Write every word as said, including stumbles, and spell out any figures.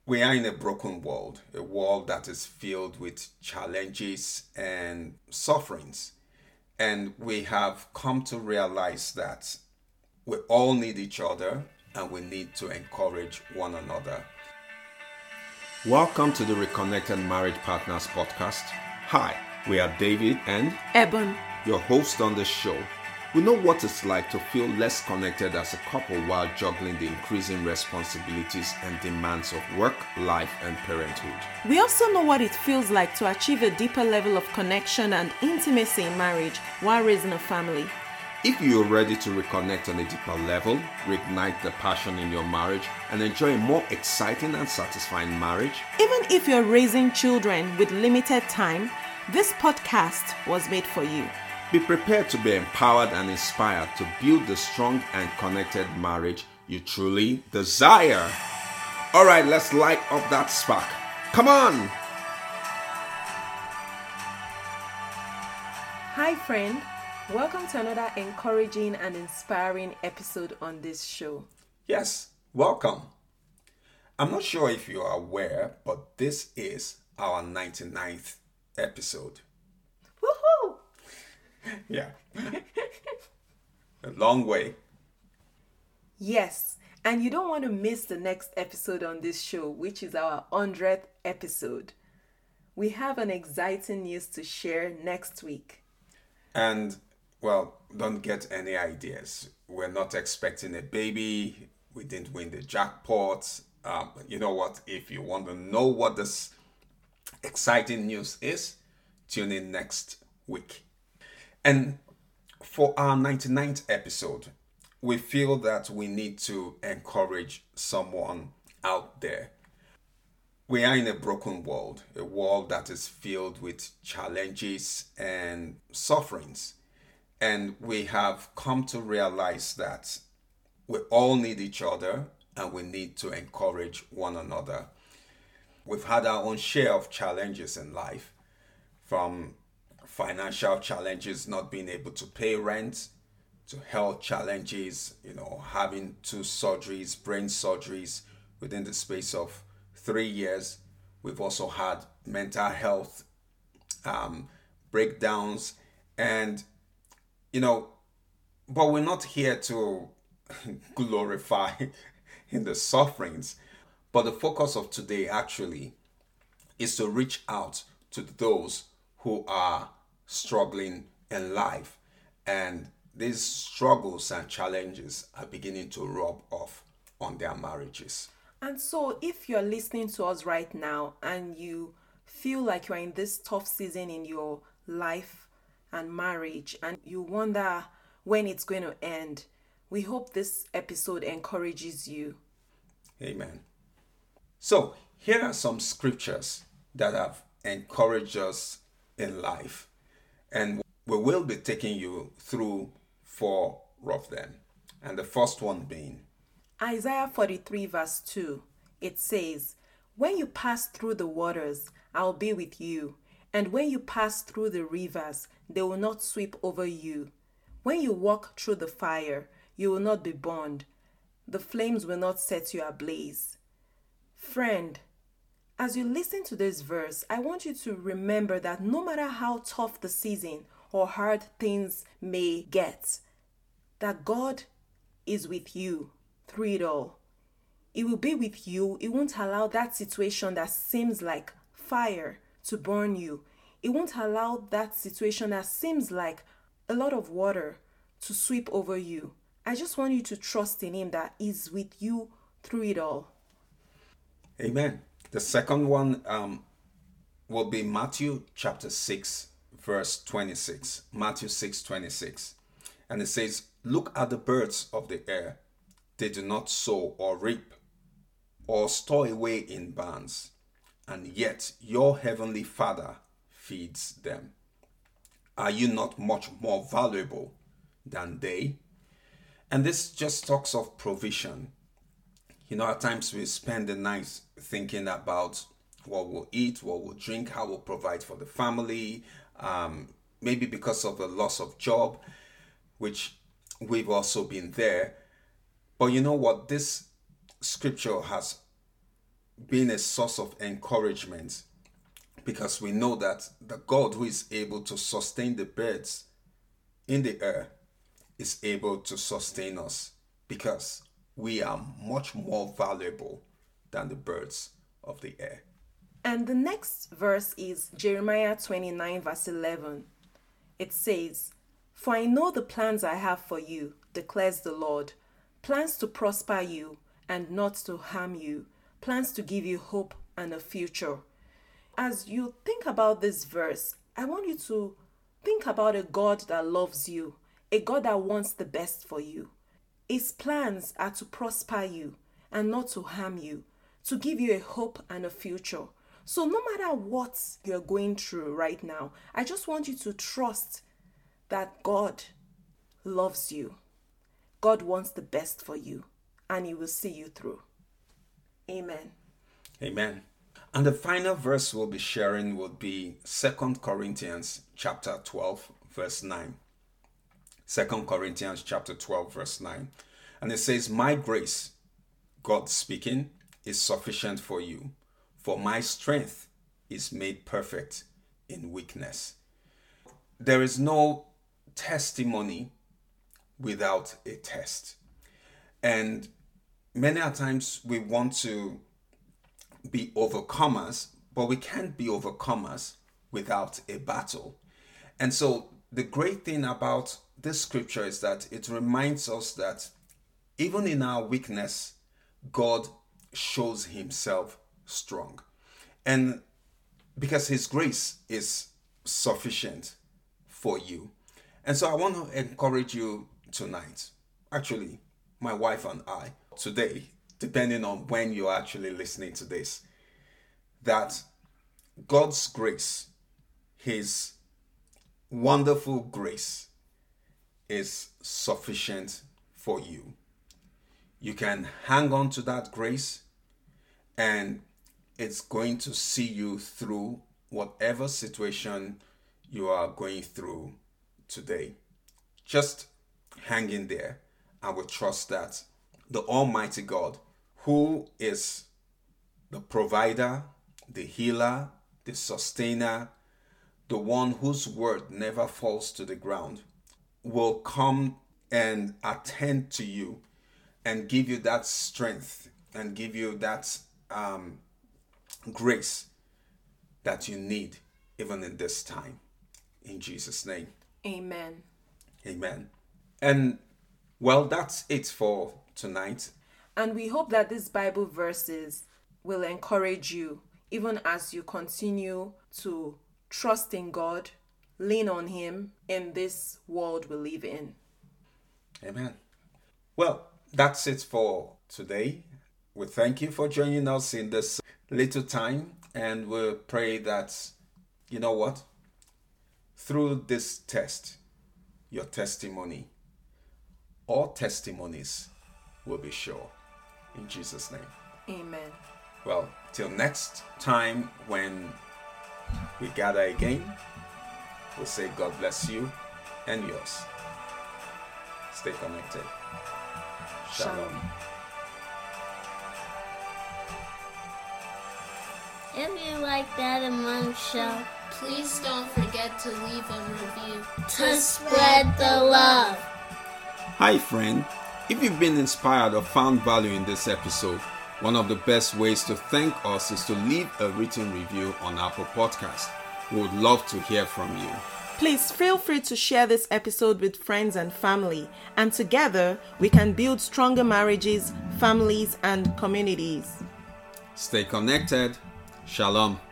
We are in a broken world, a world that is filled with challenges and sufferings. And we have come to realize that we all need each other and we need to encourage one another. Welcome to the Reconnected Marriage Partners podcast. Hi, we are David and Eben, your host on the show. We know what it's like to feel less connected as a couple while juggling the increasing responsibilities and demands of work, life, and parenthood. We also know what it feels like to achieve a deeper level of connection and intimacy in marriage while raising a family. If you're ready to reconnect on a deeper level, reignite the passion in your marriage, and enjoy a more exciting and satisfying marriage, Even if you're raising children with limited time, this podcast was made for you. be prepared to be empowered and inspired to build the strong and connected marriage you truly desire. All right, let's light up that spark. Come on! Hi, friend. Welcome to another encouraging and inspiring episode on this show. Yes, welcome. I'm not sure if you are aware, but this is our ninety-ninth episode. Woohoo! Yeah. A long way. Yes, and you don't want to miss the next episode on this show, which is our hundredth episode. We have an exciting news to share next week. And, well, don't get any ideas. We're not expecting a baby. We didn't win the jackpot. Um, you know what? If you want to know what this exciting news is, tune in next week. And for our ninety-ninth episode, we feel that we need to encourage someone out there. We are in a broken world, a world that is filled with challenges and sufferings. And we have come to realize that we all need each other and we need to encourage one another. We've had our own share of challenges in life, from financial challenges, not being able to pay rent, to health challenges, you know, having two surgeries, brain surgeries within the space of three years. We've also had mental health um, breakdowns, and, you know, but we're not here to glorify in the sufferings. But the focus of today actually is to reach out to those who are struggling in life, and these struggles and challenges are beginning to rub off on their marriages. And so, if you're listening to us right now and you feel like you're in this tough season in your life and marriage, and you wonder when it's going to end, we hope this episode encourages you. Amen. So, here are some scriptures that have encouraged us in life, and we will be taking you through four of them. And the first one being Isaiah forty-three verse two, it says, "When you pass through the waters, I'll be with you. And when you pass through the rivers, they will not sweep over you. When you walk through the fire, you will not be burned. The flames will not set you ablaze." Friend, as you listen to this verse, I want you to remember that no matter how tough the season or hard things may get, that God is with you through it all. He will be with you. He won't allow that situation that seems like fire to burn you. He won't allow that situation that seems like a lot of water to sweep over you. I just want you to trust in Him that He's with you through it all. Amen. The second one um, will be Matthew chapter six, verse twenty-six. Matthew six, twenty-six. And it says, "Look at the birds of the air. They do not sow or reap or store away in barns, and yet your heavenly Father feeds them. Are you not much more valuable than they?" And this just talks of provision. You know, at times we spend the night thinking about what we'll eat, what we'll drink, how we'll provide for the family, um, maybe because of the loss of job, which we've also been there. But you know what? This scripture has being a source of encouragement, because we know that the God who is able to sustain the birds in the air is able to sustain us, because we are much more valuable than the birds of the air. And the next verse is Jeremiah twenty-nine, verse eleven. It says, "For I know the plans I have for you, declares the Lord, plans to prosper you and not to harm you, plans to give you hope and a future." As you think about this verse, I want you to think about a God that loves you, a God that wants the best for you. His plans are to prosper you and not to harm you, to give you a hope and a future. So no matter what you're going through right now, I just want you to trust that God loves you. God wants the best for you, and He will see you through. Amen. Amen. And the final verse we'll be sharing will be Second Corinthians chapter twelve, verse nine. Second Corinthians chapter twelve, verse nine. And it says, "My grace," God speaking, "is sufficient for you, for my strength is made perfect in weakness." There is no testimony without a test. And many a times we want to be overcomers, but we can't be overcomers without a battle. And so the great thing about this scripture is that it reminds us that even in our weakness, God shows Himself strong. And because His grace is sufficient for you. And so I want to encourage you tonight, actually, my wife and I, today, depending on when you're actually listening to this, that God's grace, His wonderful grace, is sufficient for you. You can hang on to that grace, and it's going to see you through whatever situation you are going through today. Just hang in there, and we trust that the Almighty God, who is the provider, the healer, the sustainer, the one whose word never falls to the ground, will come and attend to you and give you that strength and give you that um, grace that you need even in this time. In Jesus' name. Amen. Amen. And well, that's it for tonight. And we hope that these Bible verses will encourage you even as you continue to trust in God, lean on Him in this world we live in. Amen. Well, that's it for today. We thank you for joining us in this little time, and we pray that, you know what, through this test, your testimony or testimonies will be sure. In Jesus' name. Amen. Well, till next time when we gather again, we'll say God bless you and yours. Stay connected. Shalom. Shalom. If you like that Among Show, please don't forget to leave a review to spread the love. Hi friend, if you've been inspired or found value in this episode, one of the best ways to thank us is to leave a written review on Apple Podcast. We would love to hear from you. Please feel free to share this episode with friends and family, and together we can build stronger marriages, families, and communities. Stay connected. Shalom.